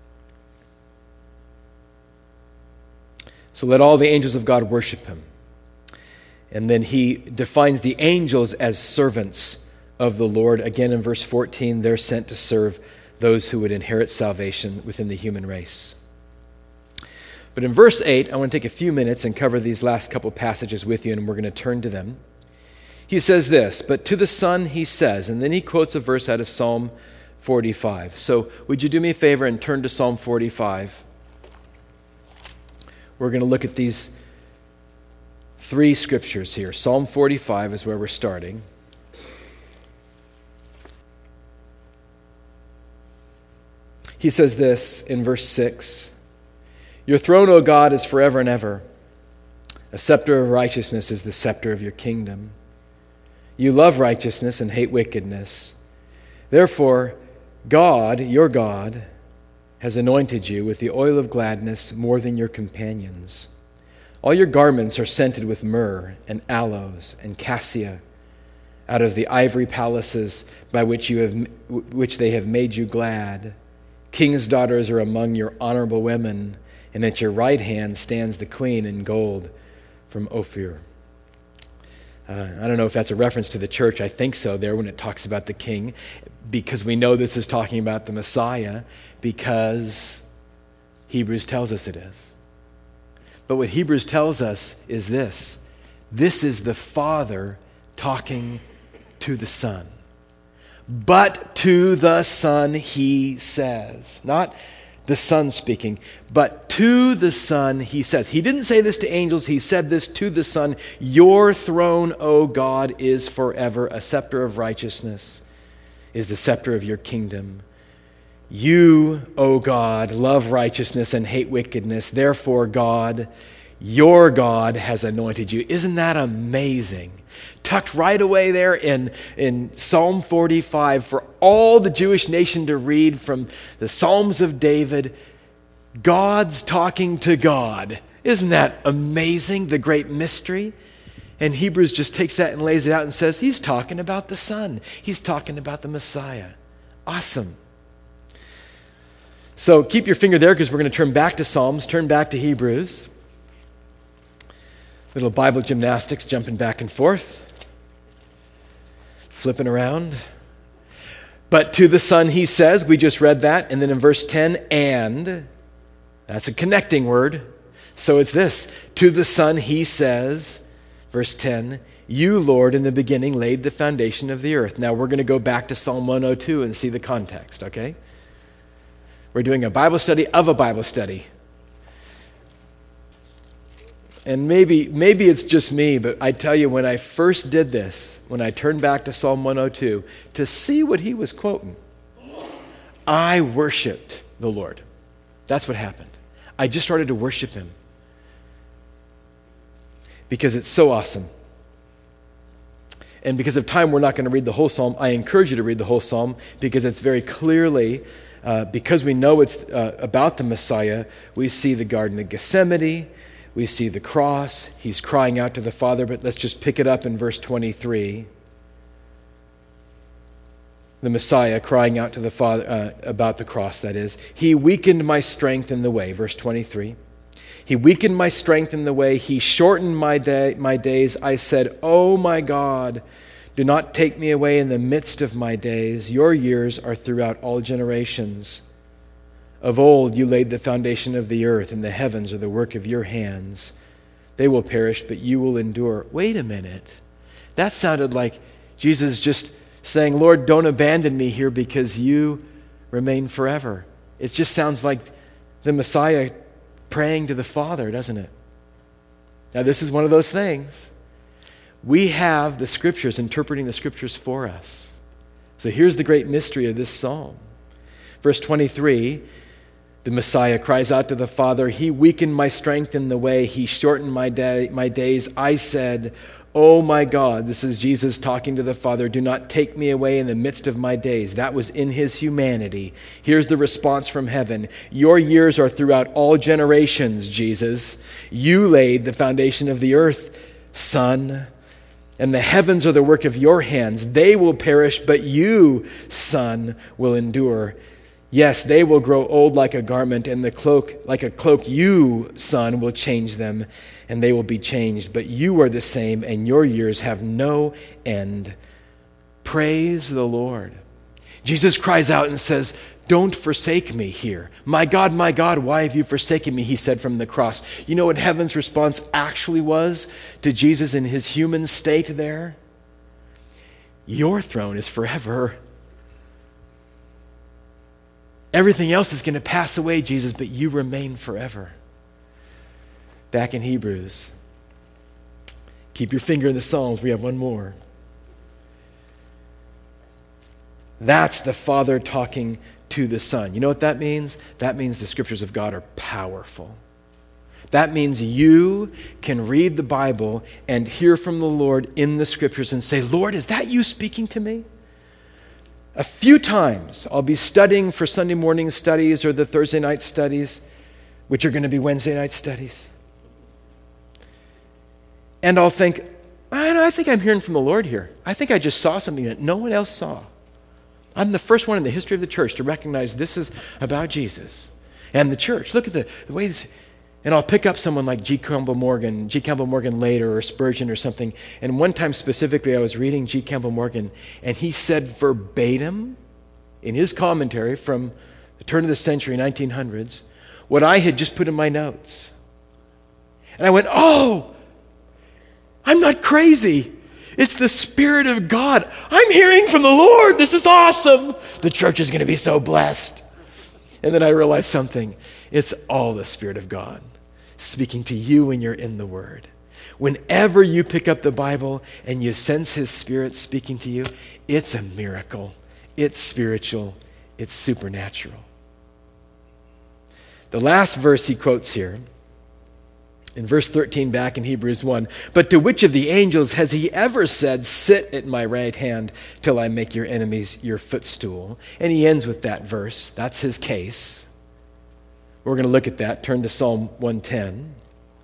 So let all the angels of God worship him. And then he defines the angels as servants of the Lord. Again, in verse fourteen, they're sent to serve those who would inherit salvation within the human race. But in verse eight, I want to take a few minutes and cover these last couple passages with you, and we're going to turn to them. He says this, but to the Son he says, and then he quotes a verse out of Psalm forty-five. So would you do me a favor and turn to Psalm forty-five? We're going to look at these three scriptures here. Psalm forty-five is where we're starting. He says this in verse six, your throne, O God, is forever and ever. A scepter of righteousness is the scepter of your kingdom. You love righteousness and hate wickedness. Therefore, God, your God, has anointed you with the oil of gladness more than your companions. All your garments are scented with myrrh and aloes and cassia, out of the ivory palaces by which you have, which they have made you glad. King's daughters are among your honorable women, and at your right hand stands the queen in gold from Ophir. Uh, I don't know if that's a reference to the church. I think so there when it talks about the king, because we know this is talking about the Messiah, because Hebrews tells us it is. But what Hebrews tells us is this. This is the Father talking to the Son. But to the Son he says, not the Son speaking, but to the Son he says. He didn't say this to angels, he said this to the Son. Your throne, O God, is forever. A scepter of righteousness is the scepter of your kingdom. You, O God, love righteousness and hate wickedness. Therefore, God, your God, has anointed you. Isn't that amazing? Tucked right away there in, in Psalm forty-five for all the Jewish nation to read from the Psalms of David. God's talking to God. Isn't that amazing, the great mystery? And Hebrews just takes that and lays it out and says, he's talking about the Son. He's talking about the Messiah. Awesome. So keep your finger there because we're going to turn back to Psalms, turn back to Hebrews. Little Bible gymnastics, jumping back and forth, flipping around. But to the Son he says, we just read that, and then in verse ten, and, that's a connecting word. So it's this, to the Son he says, verse ten, you, Lord, in the beginning laid the foundation of the earth. Now we're going to go back to Psalm one oh two and see the context, okay? We're doing a Bible study of a Bible study. And maybe maybe it's just me, but I tell you, when I first did this, when I turned back to Psalm one oh two, to see what he was quoting, I worshiped the Lord. That's what happened. I just started to worship him. Because it's so awesome. And because of time, we're not going to read the whole psalm. I encourage you to read the whole psalm because it's very clearly, uh, because we know it's uh, about the Messiah, we see the Garden of Gethsemane, we see the cross, he's crying out to the Father, but let's just pick it up in verse twenty-three. The Messiah crying out to the Father uh, about the cross, that is. He weakened my strength in the way, verse twenty-three. He weakened my strength in the way. He shortened my day, my days. I said, oh my God, do not take me away in the midst of my days. Your years are throughout all generations. Of old you laid the foundation of the earth, and the heavens are the work of your hands. They will perish, but you will endure. Wait a minute. That sounded like Jesus just saying, Lord, don't abandon me here because you remain forever. It just sounds like the Messiah praying to the Father, doesn't it? Now, this is one of those things. We have the Scriptures interpreting the Scriptures for us. So here's the great mystery of this psalm. Verse twenty-three, the Messiah cries out to the Father, he weakened my strength in the way, he shortened my day, my days. I said, oh my God, this is Jesus talking to the Father, do not take me away in the midst of my days. That was in his humanity. Here's the response from heaven. Your years are throughout all generations, Jesus. You laid the foundation of the earth, Son, and the heavens are the work of your hands. They will perish, but you, Son, will endure. Yes, they will grow old like a garment, and the cloak, like a cloak, you, Son, will change them, and they will be changed. But you are the same, and your years have no end. Praise the Lord. Jesus cries out and says, don't forsake me here. My God, my God, why have you forsaken me? He said from the cross. You know what heaven's response actually was to Jesus in his human state there? Your throne is forever. Everything else is going to pass away, Jesus, but you remain forever. Back in Hebrews. Keep your finger in the Psalms. We have one more. That's the Father talking to the Son. You know what that means? That means the Scriptures of God are powerful. That means you can read the Bible and hear from the Lord in the Scriptures and say, Lord, is that you speaking to me? A few times I'll be studying for Sunday morning studies or the Thursday night studies, which are going to be Wednesday night studies. And I'll think, I, know, I think I'm hearing from the Lord here. I think I just saw something that no one else saw. I'm the first one in the history of the church to recognize this is about Jesus and the church. Look at the, the way this... And I'll pick up someone like G. Campbell Morgan, G. Campbell Morgan later, or Spurgeon or something. And one time specifically, I was reading G. Campbell Morgan, and he said verbatim in his commentary from the turn of the century, nineteen hundreds, what I had just put in my notes. And I went, oh, I'm not crazy. It's the Spirit of God. I'm hearing from the Lord. This is awesome. The church is going to be so blessed. And then I realized something. It's all the Spirit of God speaking to you when you're in the Word. Whenever you pick up the Bible and you sense His Spirit speaking to you, it's a miracle. It's spiritual. It's supernatural. The last verse he quotes here, in verse thirteen back in Hebrews one, but to which of the angels has he ever said, sit at my right hand till I make your enemies your footstool? And he ends with that verse. That's his case. We're going to look at that. Turn to Psalm one ten.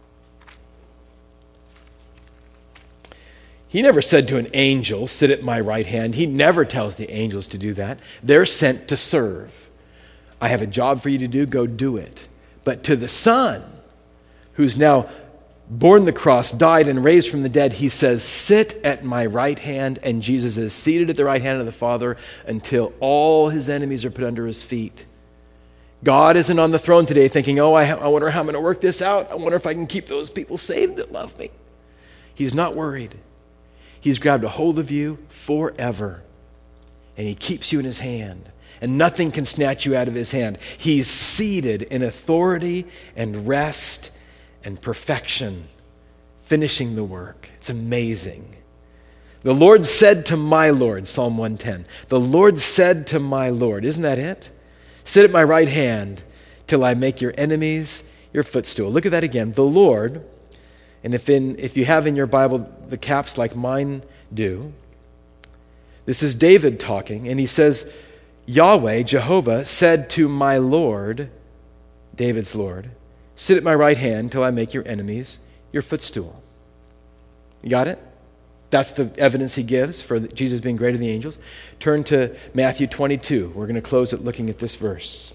He never said to an angel, sit at my right hand. He never tells the angels to do that. They're sent to serve. I have a job for you to do, go do it. But to the Son, who's now borne the cross, died, and raised from the dead, he says, sit at my right hand, and Jesus is seated at the right hand of the Father until all his enemies are put under his feet. God isn't on the throne today thinking, oh, I, I wonder how I'm going to work this out. I wonder if I can keep those people saved that love me. He's not worried. He's grabbed a hold of you forever, and he keeps you in his hand, and nothing can snatch you out of his hand. He's seated in authority and rest and perfection, finishing the work. It's amazing. The Lord said to my Lord, Psalm one ten, the Lord said to my Lord, isn't that it? Sit at my right hand till I make your enemies your footstool. Look at that again. The Lord, and if in if you have in your Bible the caps like mine do, this is David talking, and he says, Yahweh, Jehovah, said to my Lord, David's Lord, sit at my right hand till I make your enemies your footstool. You got it? That's the evidence he gives for Jesus being greater than the angels. Turn to Matthew twenty-two. We're going to close it looking at this verse.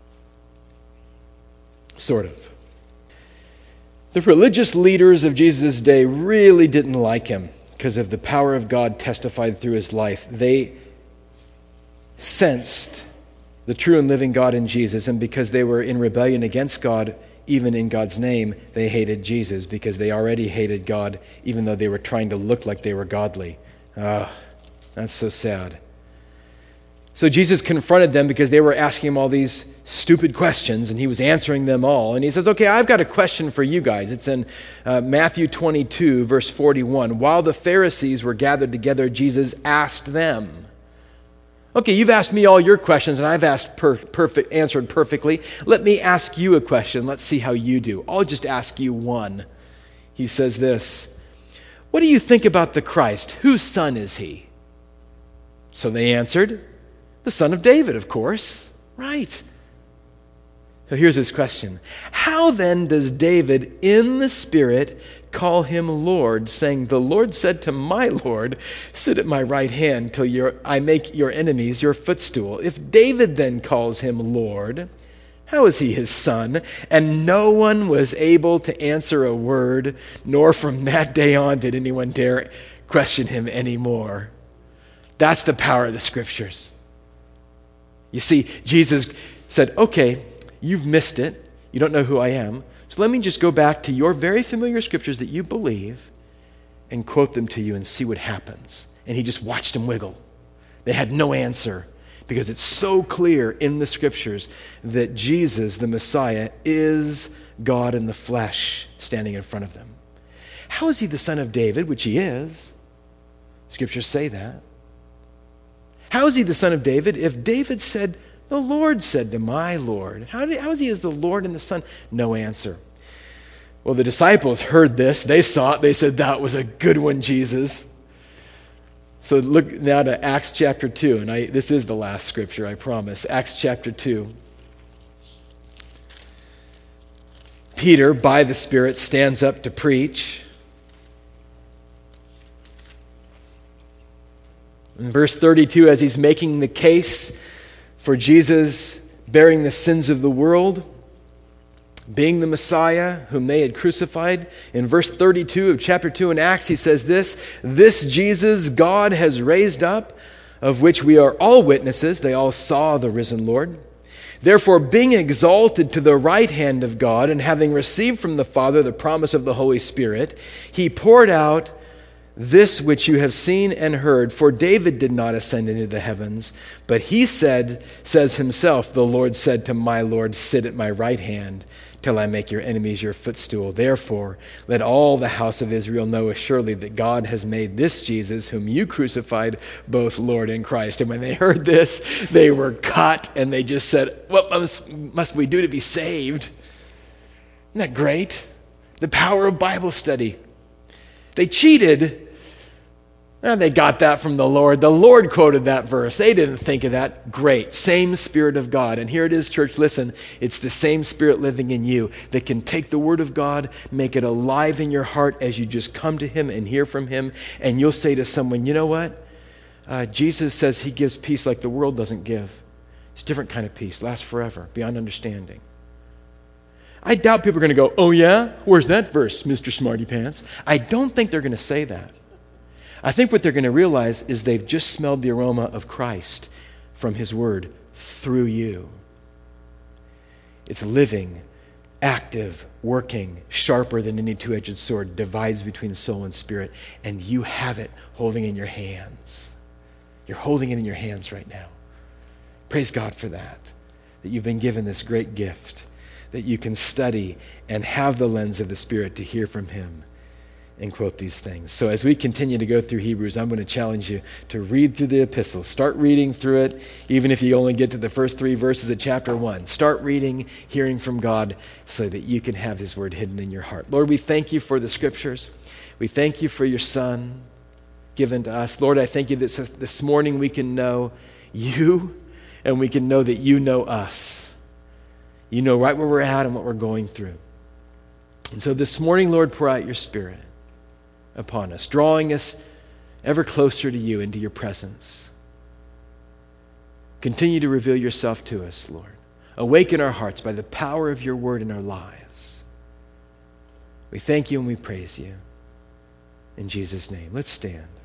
Sort of. The religious leaders of Jesus' day really didn't like him because of the power of God testified through his life. They sensed the true and living God in Jesus, and because they were in rebellion against God, even in God's name, they hated Jesus because they already hated God, even though they were trying to look like they were godly. Ah, that's so sad. So Jesus confronted them because they were asking him all these stupid questions, and he was answering them all. And he says, okay, I've got a question for you guys. It's in uh, Matthew twenty-two, verse forty-one. While the Pharisees were gathered together, Jesus asked them, okay, you've asked me all your questions, and I've asked per- perfect, answered perfectly. Let me ask you a question. Let's see how you do. I'll just ask you one. He says this, what do you think about the Christ? Whose son is he? So they answered, the son of David, of course. Right. So here's his question. How then does David in the Spirit call him Lord, saying, the Lord said to my Lord, sit at my right hand till your, I make your enemies your footstool. If David then calls him Lord, how is he his son? And no one was able to answer a word, nor from that day on did anyone dare question him anymore. That's the power of the Scriptures. You see, Jesus said, okay, you've missed it. You don't know who I am. So let me just go back to your very familiar scriptures that you believe and quote them to you and see what happens. And he just watched them wiggle. They had no answer because it's so clear in the scriptures that Jesus, the Messiah, is God in the flesh standing in front of them. How is he the son of David, which he is? Scriptures say that. How is he the son of David? If David said, the Lord said to my Lord. How, did, how is he as the Lord and the Son? No answer. Well, the disciples heard this. They saw it. They said, that was a good one, Jesus. So look now to Acts chapter two, and I, this is the last scripture, I promise. Acts chapter two. Peter, by the Spirit, stands up to preach. In verse thirty-two, as he's making the case for Jesus bearing the sins of the world, being the Messiah whom they had crucified, in verse thirty-two of chapter two in Acts, he says this, "This Jesus God has raised up, of which we are all witnesses." They all saw the risen Lord. "Therefore, being exalted to the right hand of God, and having received from the Father the promise of the Holy Spirit, he poured out this which you have seen and heard. For David did not ascend into the heavens, but he said, says himself, the Lord said to my Lord, sit at my right hand till I make your enemies your footstool. Therefore, let all the house of Israel know assuredly that God has made this Jesus, whom you crucified, both Lord and Christ." And when they heard this, they were cut, and they just said, "What must, must we do to be saved?" Isn't that great? The power of Bible study. They cheated. And they got that from the Lord. The Lord quoted that verse. They didn't think of that. Great. Same Spirit of God. And here it is, church. Listen, it's the same Spirit living in you that can take the Word of God, make it alive in your heart as you just come to Him and hear from Him. And you'll say to someone, you know what? Uh, Jesus says He gives peace like the world doesn't give. It's a different kind of peace. Lasts forever, beyond understanding. I doubt people are going to go, "Oh yeah? Where's that verse, Mister Smarty Pants?" I don't think they're going to say that. I think what they're going to realize is they've just smelled the aroma of Christ from His Word through you. It's living, active, working, sharper than any two-edged sword, divides between soul and spirit, and you have it holding in your hands. You're holding it in your hands right now. Praise God for that, that you've been given this great gift, that you can study and have the lens of the Spirit to hear from Him and quote these things. So as we continue to go through Hebrews, I'm going to challenge you to read through the epistles. Start reading through it, even if you only get to the first three verses of chapter one. Start reading, hearing from God, so that you can have His Word hidden in your heart. Lord, we thank you for the Scriptures. We thank you for your Son given to us. Lord, I thank you that this morning we can know you, and we can know that you know us. You know right where we're at and what we're going through. And so this morning, Lord, pour out your Spirit upon us, drawing us ever closer to you, into your presence. Continue to reveal yourself to us, Lord. Awaken our hearts by the power of your word in our lives. We thank you and we praise you. In Jesus' name, let's stand.